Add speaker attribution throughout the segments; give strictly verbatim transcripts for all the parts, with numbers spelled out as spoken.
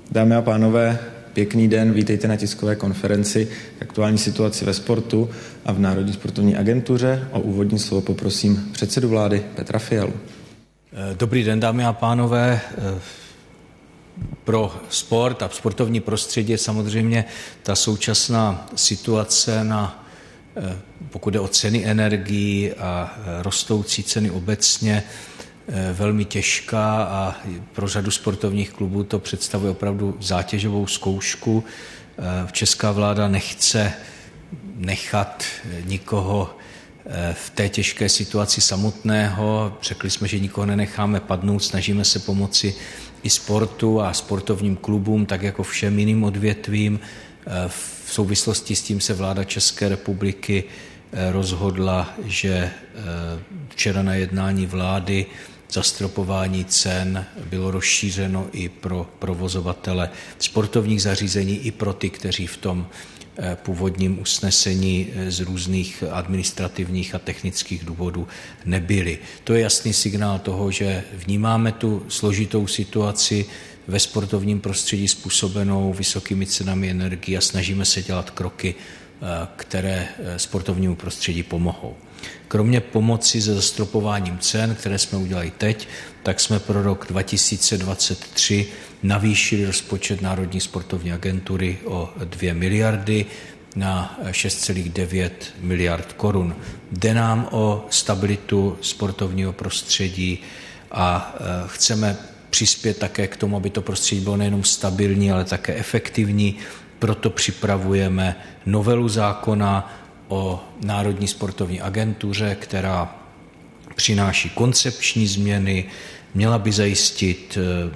Speaker 1: Dámy a pánové, pěkný den, vítejte na tiskové konferenci k aktuální situaci ve sportu a v Národní sportovní agentuře. O úvodní slovo poprosím předsedu vlády Petra Fialu.
Speaker 2: Dobrý den, dámy a pánové. Pro sport a sportovní prostředí je samozřejmě ta současná situace, na, pokud jde o ceny energií a rostoucí ceny obecně, velmi těžká a pro řadu sportovních klubů to představuje opravdu zátěžovou zkoušku. Česká vláda nechce nechat nikoho v té těžké situaci samotného. Řekli jsme, že nikoho nenecháme padnout, snažíme se pomoci i sportu a sportovním klubům, tak jako všem jiným odvětvím. V souvislosti s tím se vláda České republiky rozhodla, že včera na jednání vlády zastropování cen bylo rozšířeno i pro provozovatele sportovních zařízení, i pro ty, kteří v tom původním usnesení z různých administrativních a technických důvodů nebyli. To je jasný signál toho, že vnímáme tu složitou situaci ve sportovním prostředí způsobenou vysokými cenami energií a snažíme se dělat kroky, které sportovnímu prostředí pomohou. Kromě pomoci se zastropováním cen, které jsme udělali teď, tak jsme pro rok dva tisíce dvacet tři navýšili rozpočet Národní sportovní agentury o dvě miliardy na šest celá devět miliard korun. Jde nám o stabilitu sportovního prostředí a chceme přispět také k tomu, aby to prostředí bylo nejenom stabilní, ale také efektivní. Proto připravujeme novelu zákona o Národní sportovní agentuře, která přináší koncepční změny, měla by zajistit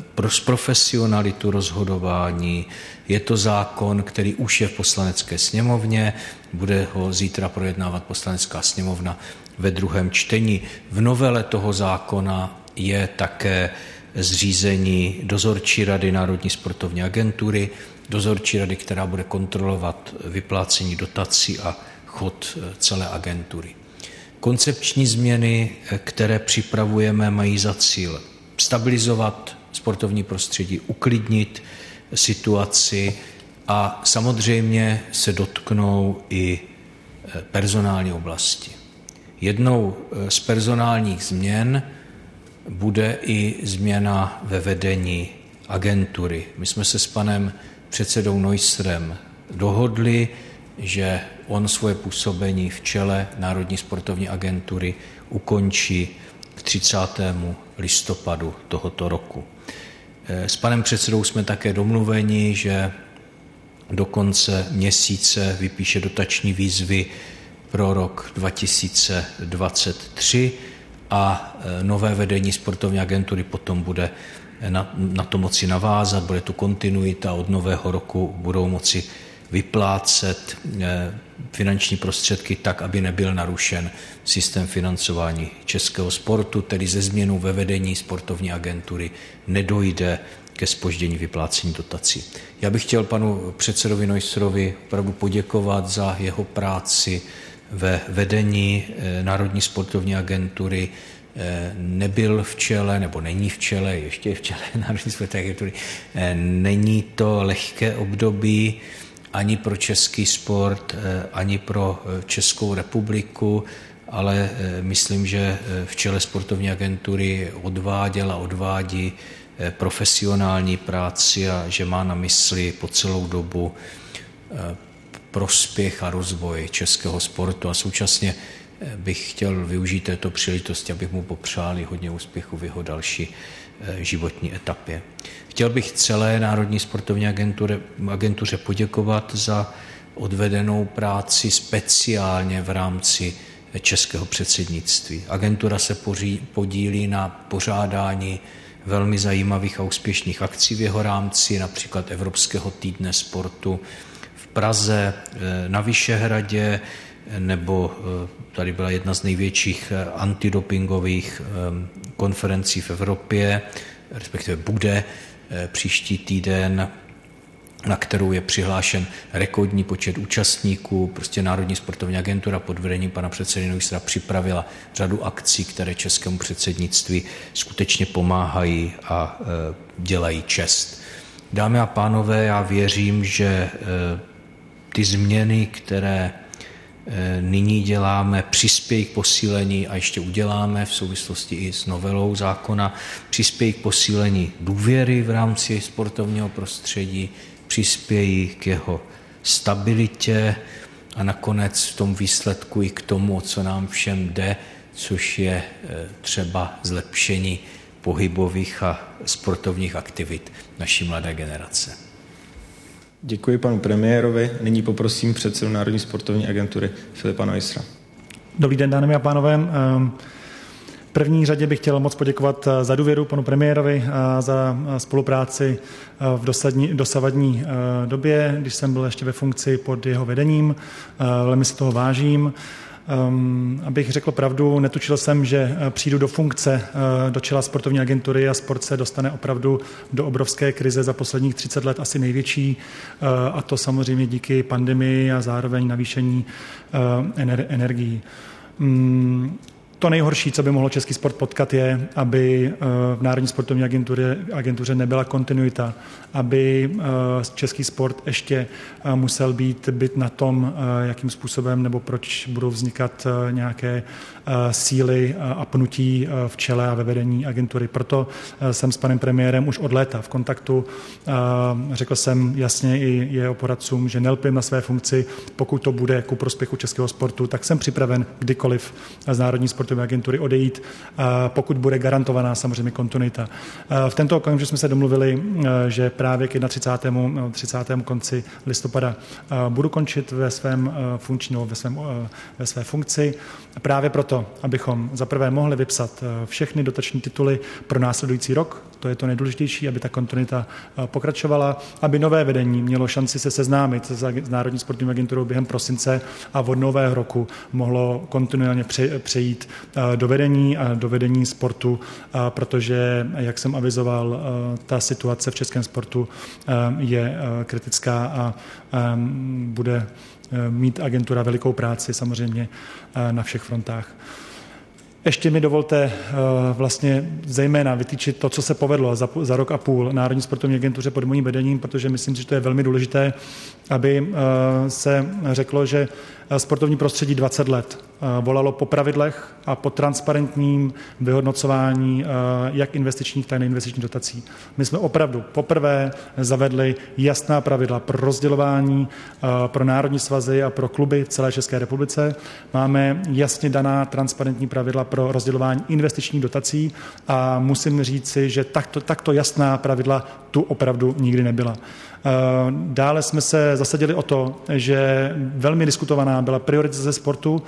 Speaker 2: profesionalitu rozhodování. Je to zákon, který už je v Poslanecké sněmovně, bude ho zítra projednávat Poslanecká sněmovna ve druhém čtení. V novele toho zákona je také zřízení dozorčí rady Národní sportovní agentury, dozorčí rady, která bude kontrolovat vyplácení dotací a chod celé agentury. Koncepční změny, které připravujeme, mají za cíl stabilizovat sportovní prostředí, uklidnit situaci a samozřejmě se dotknou i personální oblasti. Jednou z personálních změn bude i změna ve vedení agentury. My jsme se s panem předsedou Neusserem dohodli, že on svoje působení v čele Národní sportovní agentury ukončí k třicátému listopadu tohoto roku. S panem předsedou jsme také domluveni, že do konce měsíce vypíše dotační výzvy pro rok dva tisíce dvacet tři a nové vedení sportovní agentury potom bude na, na to moci navázat, bude tu kontinuita, od nového roku budou moci vyplácet finanční prostředky tak, aby nebyl narušen systém financování českého sportu, tedy ze změnou ve vedení sportovní agentury nedojde ke zpoždění vyplácení dotací. Já bych chtěl panu předsedovi Neusserovi opravdu poděkovat za jeho práci ve vedení Národní sportovní agentury. Nebyl v čele, nebo není v čele, ještě je v čele Národní sportovní agentury. Není to lehké období ani pro český sport, ani pro Českou republiku, ale myslím, že v čele sportovní agentury odváděl a odvádí profesionální práci a že má na mysli po celou dobu prospěch a rozvoj českého sportu. A současně bych chtěl využít této příležitosti, abych mu popřál i hodně úspěchu v jeho další životní etapě. Chtěl bych celé Národní sportovní agentuře, agentuře poděkovat za odvedenou práci speciálně v rámci českého předsednictví. Agentura se podílí na pořádání velmi zajímavých a úspěšných akcí v jeho rámci, například Evropského týdne sportu v Praze, na Vyšehradě, nebo tady byla jedna z největších antidopingových konferencí v Evropě, respektive bude příští týden, na kterou je přihlášen rekordní počet účastníků. Prostě Národní sportovní agentura pod vedením pana předsedy Neussera připravila řadu akcí, které českému předsednictví skutečně pomáhají a dělají čest. Dámy a pánové, já věřím, že ty změny, které nyní děláme, přispějí k posílení a ještě uděláme v souvislosti i s novelou zákona, přispějí k posílení důvěry v rámci sportovního prostředí, přispějí k jeho stabilitě a nakonec v tom výsledku i k tomu, o co nám všem jde, což je třeba zlepšení pohybových a sportovních aktivit naší mladé generace.
Speaker 1: Děkuji panu premiérovi. Nyní poprosím předsedu Národní sportovní agentury Filipa Neusera.
Speaker 3: Dobrý den, dámy a pánové. V první řadě bych chtěl moc poděkovat za důvěru panu premiérovi a za spolupráci v dosadní, dosavadní době, když jsem byl ještě ve funkci pod jeho vedením. Velmi si toho vážím. Um, abych řekl pravdu, netučil jsem, že přijdu do funkce uh, do čela sportovní agentury a sport se dostane opravdu do obrovské krize za posledních třicet let, asi největší, uh, a to samozřejmě díky pandemii a zároveň navýšení uh, ener- energií. Um, To nejhorší, co by mohlo český sport potkat, je, aby v Národní sportovní agentuře, agentuře nebyla kontinuita, aby český sport ještě musel být byt na tom, jakým způsobem nebo proč budou vznikat nějaké síly a pnutí v čele a ve vedení agentury. Proto jsem s panem premiérem už od léta v kontaktu. Řekl jsem jasně i jeho poradcům, že nelpím na své funkci, pokud to bude ku prospěchu českého sportu, tak jsem připraven kdykoliv z Národní sportovní agentury odejít, pokud bude garantovaná samozřejmě kontinuita. V tento okamžik jsme se domluvili, že právě k třicátému třicátému konci listopada budu končit ve svém funkčním, ve, svém, ve své funkci. Právě proto, abychom zaprvé mohli vypsat všechny dotační tituly pro následující rok, to je to nejdůležitější, aby ta kontinuita pokračovala, aby nové vedení mělo šanci se seznámit s Národní sportovní agenturou během prosince a od nového roku mohlo kontinuálně přejít do vedení a do vedení sportu, protože, jak jsem avizoval, ta situace v českém sportu je kritická a bude mít agentura velikou práci samozřejmě na všech frontách. Ještě mi dovolte vlastně zejména vytýčit to, co se povedlo za, za rok a půl Národní sportovní agentuře pod mojím vedením, protože myslím, že to je velmi důležité, aby se řeklo, že sportovní prostředí dvacet let volalo po pravidlech a po transparentním vyhodnocování jak investičních, tak neinvestičních dotací. My jsme opravdu poprvé zavedli jasná pravidla pro rozdělování pro národní svazy a pro kluby v celé České republice. Máme jasně daná transparentní pravidla pro rozdělování investičních dotací a musím říci, že takto, takto jasná pravidla tu opravdu nikdy nebyla. Dále jsme se zasadili o to, že velmi diskutovaná byla prioritizace sportu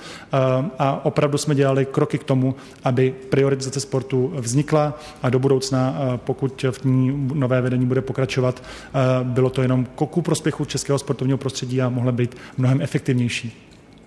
Speaker 3: a opravdu jsme dělali kroky k tomu, aby prioritizace sportu vznikla a do budoucna, pokud v ní nové vedení bude pokračovat, bylo to jenom ku prospěchu českého sportovního prostředí a mohlo být mnohem efektivnější.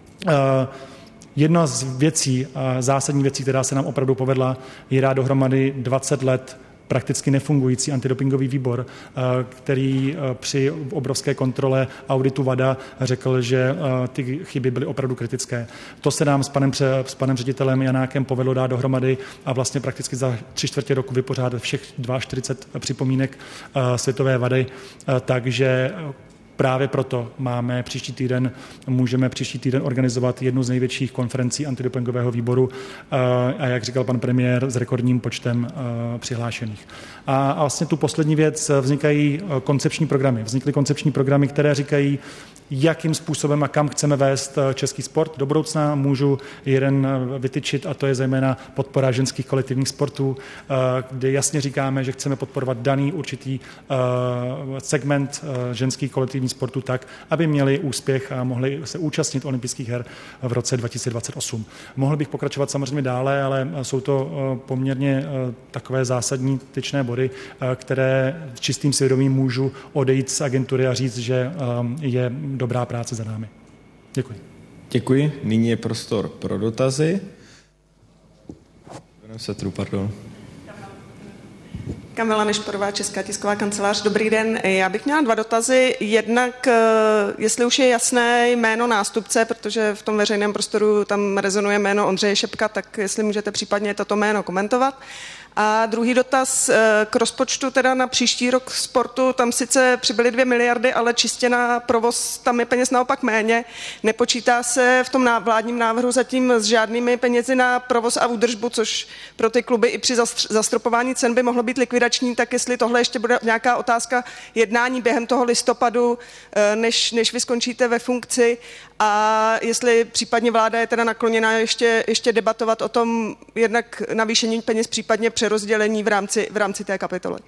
Speaker 3: Jedna z věcí, zásadní věcí, která se nám opravdu povedla, je dát dohromady dvacet let prakticky nefungující antidopingový výbor, který při obrovské kontrole auditu VADA řekl, že ty chyby byly opravdu kritické. To se nám s panem, s panem ředitelem Janákem povedlo dát dohromady a vlastně prakticky za tři čtvrtě roku vypořádat všech čtyřicet dva připomínek světové VADy, takže právě proto máme příští týden, můžeme příští týden organizovat jednu z největších konferencí antidopingového výboru a jak říkal pan premiér, s rekordním počtem přihlášených. A vlastně tu poslední věc, vznikají koncepční programy. Vznikly koncepční programy, které říkají, jakým způsobem a kam chceme vést český sport. Do budoucna můžu jeden vytyčit a to je zejména podpora ženských kolektivních sportů, kde jasně říkáme, že chceme podporovat daný určitý segment ženských kolektivních sportů tak, aby měli úspěch a mohli se účastnit olympijských her v roce dva tisíce dvacet osm. Mohl bych pokračovat samozřejmě dále, ale jsou to poměrně takové zásadní tyčné body, které čistým svědomím můžu odejít z agentury a říct, že je dobrá práce za námi. Děkuji.
Speaker 1: Děkuji. Nyní je prostor pro dotazy. Setru, pardon.
Speaker 4: Kamila Nešporová, Česká tisková kancelář. Dobrý den. Já bych měla dva dotazy. Jednak, jestli už je jasné jméno nástupce, protože v tom veřejném prostoru tam rezonuje jméno Ondřeje Šepka, tak jestli můžete případně toto jméno komentovat. A druhý dotaz k rozpočtu teda na příští rok sportu. Tam sice přibyly dvě miliardy, ale čistě na provoz tam je peněz naopak méně. Nepočítá se v tom vládním návrhu zatím s žádnými penězi na provoz a údržbu, což pro ty kluby i při zastropování cen by mohlo být likvidační, tak jestli tohle ještě bude nějaká otázka jednání během toho listopadu, než, než vy skončíte ve funkci, a jestli případně vláda je teda nakloněná ještě, ještě debatovat o tom jednak navýšení peněz, případně přerozdělení v rámci, v rámci té kapitoly.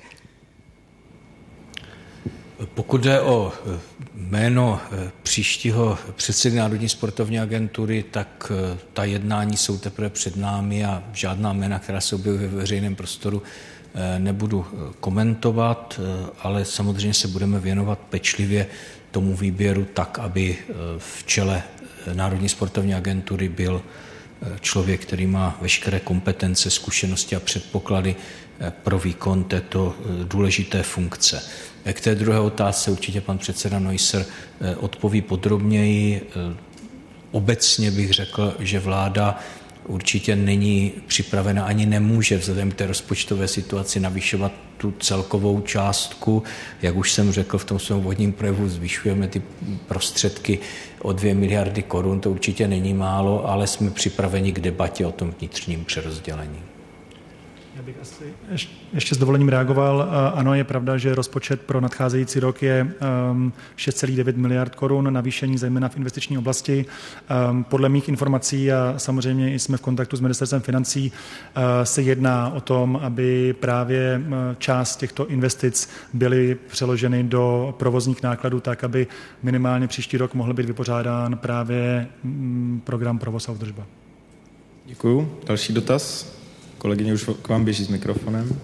Speaker 2: Pokud jde o jméno příštího předsedy Národní sportovní agentury, tak ta jednání jsou teprve před námi a žádná jména, která se objeví ve veřejném prostoru, nebudu komentovat, ale samozřejmě se budeme věnovat pečlivě tomu výběru tak, aby v čele Národní sportovní agentury byl člověk, který má veškeré kompetence, zkušenosti a předpoklady pro výkon této důležité funkce. K té druhé otázce určitě pan předseda Neusser odpoví podrobněji. Obecně bych řekl, že vláda určitě není připravena ani nemůže vzhledem k té rozpočtové situaci navyšovat tu celkovou částku. Jak už jsem řekl v tom svém úvodním projevu, zvyšujeme ty prostředky o dvě miliardy korun, to určitě není málo, ale jsme připraveni k debatě o tom vnitřním přerozdělení.
Speaker 3: Já bych asi ještě s dovolením reagoval. Ano, je pravda, že rozpočet pro nadcházející rok je šest celá devět miliard korun, navýšení zejména v investiční oblasti. Podle mých informací, a samozřejmě jsme v kontaktu s ministerstvem financí, se jedná o tom, aby právě část těchto investic byly přeloženy do provozních nákladů tak, aby minimálně příští rok mohl být vypořádán právě program provoz a údržba.
Speaker 1: Děkuju. Další dotaz? Kolegyně už k vám běží s mikrofonem.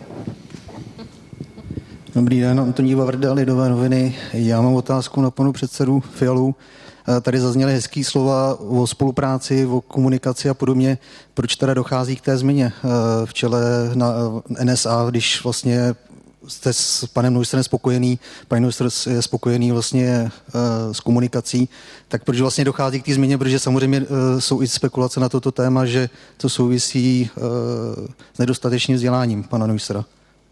Speaker 5: Dobrý den, Antonín Vavrda, Lidové noviny. Já mám otázku na panu předsedu Fialu. Tady zazněly hezký slova o spolupráci, o komunikaci a podobně. Proč teda dochází k té změně v čele na N S A, když vlastně jste s panem Neusserem spokojený, pan Neusser je spokojený vlastně s komunikací, tak proč vlastně dochází k té změně, protože samozřejmě jsou i spekulace na toto téma, že to souvisí s nedostatečným vzděláním pana Neussera.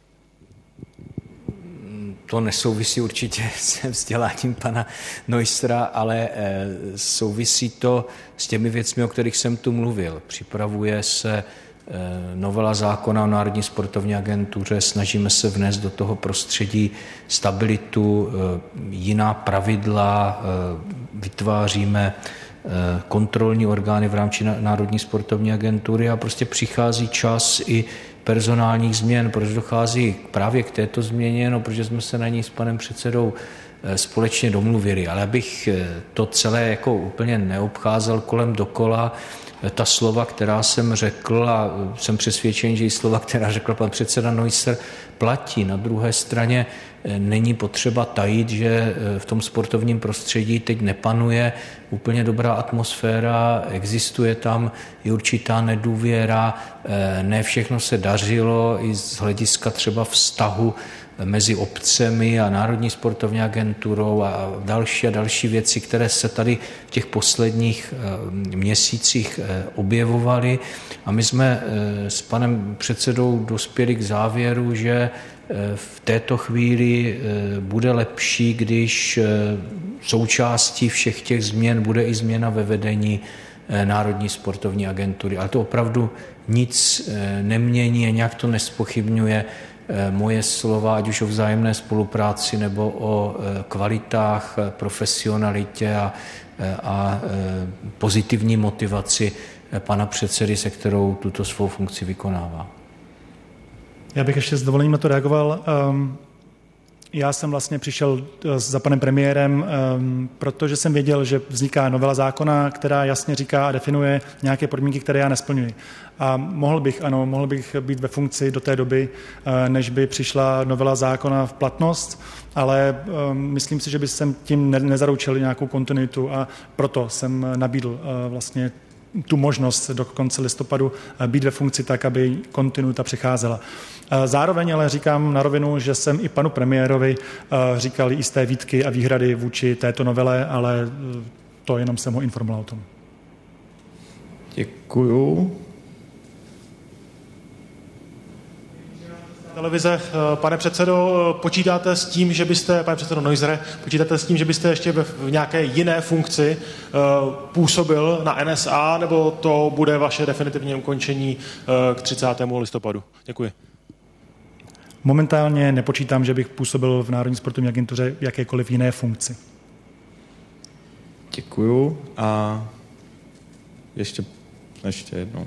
Speaker 2: To nesouvisí určitě se vzděláním pana Neussera, ale souvisí to s těmi věcmi, o kterých jsem tu mluvil. Připravuje se novela zákona o Národní sportovní agentuře, snažíme se vnést do toho prostředí stabilitu, jiná pravidla, vytváříme kontrolní orgány v rámci Národní sportovní agentury a prostě přichází čas i personálních změn. Proč dochází právě k této změně? No, protože jsme se na ní s panem předsedou společně domluvili. Ale abych to celé jako úplně neobcházel kolem dokola, ta slova, která jsem řekl, a jsem přesvědčen, že i slova, která řekl pan předseda Neusser, platí. Na druhé straně není potřeba tajit, že v tom sportovním prostředí teď nepanuje úplně dobrá atmosféra, existuje tam i určitá nedůvěra, ne všechno se dařilo i z hlediska třeba vztahu mezi obcemi a Národní sportovní agenturou a další a další věci, které se tady v těch posledních měsících objevovaly. A my jsme s panem předsedou dospěli k závěru, že v této chvíli bude lepší, když součástí všech těch změn bude i změna ve vedení Národní sportovní agentury. Ale to opravdu nic nemění a nějak to nespochybňuje moje slova, ať už o vzájemné spolupráci nebo o kvalitách, profesionalitě a, a pozitivní motivaci pana předsedy, se kterou tuto svou funkci vykonává.
Speaker 3: Já bych ještě s dovolením na to reagoval. Já jsem vlastně přišel za panem premiérem, protože jsem věděl, že vzniká novela zákona, která jasně říká a definuje nějaké podmínky, které já nesplňuji. A mohl bych, ano, mohl bych být ve funkci do té doby, než by přišla novela zákona v platnost, ale myslím si, že by jsem tím nezaručil nějakou kontinuitu a proto jsem nabídl vlastně tu možnost do konce listopadu být ve funkci tak, aby kontinuita přicházela. Zároveň ale říkám na rovinu, že jsem i panu premiérovi říkal jisté výtky a výhrady vůči této novele, ale to jenom jsem ho informoval o tom.
Speaker 1: Děkuju.
Speaker 3: Televize. Pane předsedo, počítáte s tím, že byste, pane předsedo Neusere, počítáte s tím, že byste ještě v nějaké jiné funkci působil na N S A, nebo to bude vaše definitivní ukončení k třicátému listopadu? Děkuji. Momentálně nepočítám, že bych působil v Národní sportovní agentuře v jakékoliv jiné funkci.
Speaker 1: Děkuju a ještě, ještě jednou.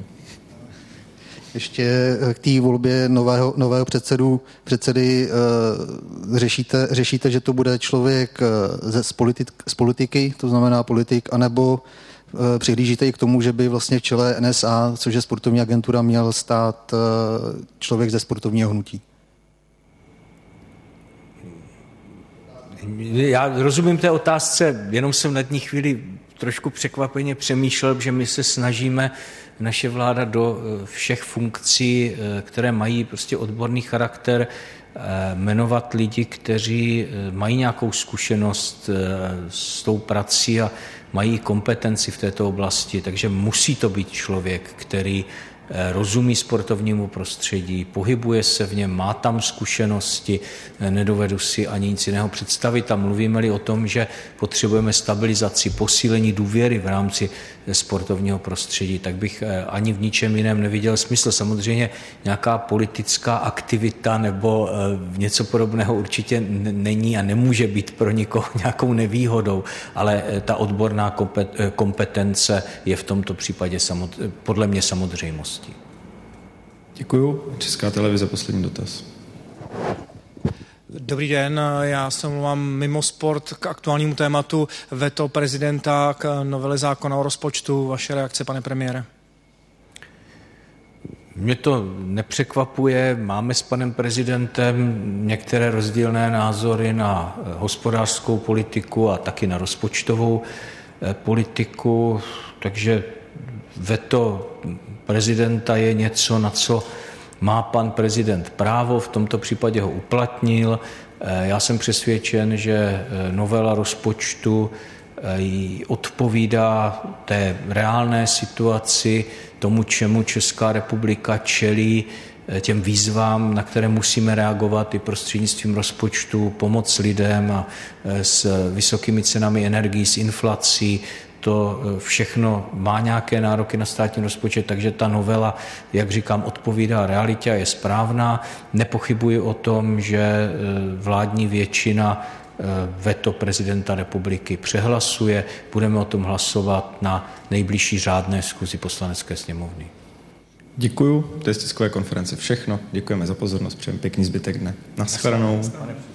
Speaker 5: Ještě k té volbě nového, nového předsedu, předsedy uh, řešíte, řešíte, že to bude člověk ze, z, politik, z politiky, to znamená politik, anebo uh, přihlížíte i k tomu, že by vlastně v čele N S A, což je sportovní agentura, měl stát uh, člověk ze sportovního hnutí?
Speaker 2: Já rozumím té otázce, jenom jsem nad ní chvíli trošku překvapeně přemýšlel, že my se snažíme, naše vláda do všech funkcí, které mají prostě odborný charakter, jmenovat lidi, kteří mají nějakou zkušenost s tou prací a mají kompetenci v této oblasti, takže musí to být člověk, který rozumí sportovnímu prostředí, pohybuje se v něm, má tam zkušenosti, nedovedu si ani nic jiného představit. A mluvíme-li o tom, že potřebujeme stabilizaci, posílení důvěry v rámci sportovního prostředí, tak bych ani v ničem jiném neviděl smysl. Samozřejmě nějaká politická aktivita nebo něco podobného určitě není a nemůže být pro nikoho nějakou nevýhodou, ale ta odborná kompetence je v tomto případě podle mě samozřejmost.
Speaker 1: Děkuju. Česká televize, poslední dotaz.
Speaker 6: Dobrý den, já se mluvám mimo sport k aktuálnímu tématu veto prezidenta k novele zákona o rozpočtu. Vaše reakce, pane premiére?
Speaker 2: Mě to nepřekvapuje. Máme s panem prezidentem některé rozdílné názory na hospodářskou politiku a taky na rozpočtovou politiku, takže veto prezidenta je něco, na co má pan prezident právo, v tomto případě ho uplatnil. Já jsem přesvědčen, že novela rozpočtu odpovídá té reálné situaci, tomu, čemu Česká republika čelí, těm výzvám, na které musíme reagovat i prostřednictvím rozpočtu, pomoc lidem a s vysokými cenami energií, s inflací. To všechno má nějaké nároky na státní rozpočet, takže ta novela, jak říkám, odpovídá realitě a je správná. Nepochybuji o tom, že vládní většina veto prezidenta republiky přehlasuje. Budeme o tom hlasovat na nejbližší řádné schůzi Poslanecké sněmovny.
Speaker 1: Děkuju. To je z tiskové konference všechno. Děkujeme za pozornost. Přejeme pěkný zbytek dne. Naschledanou.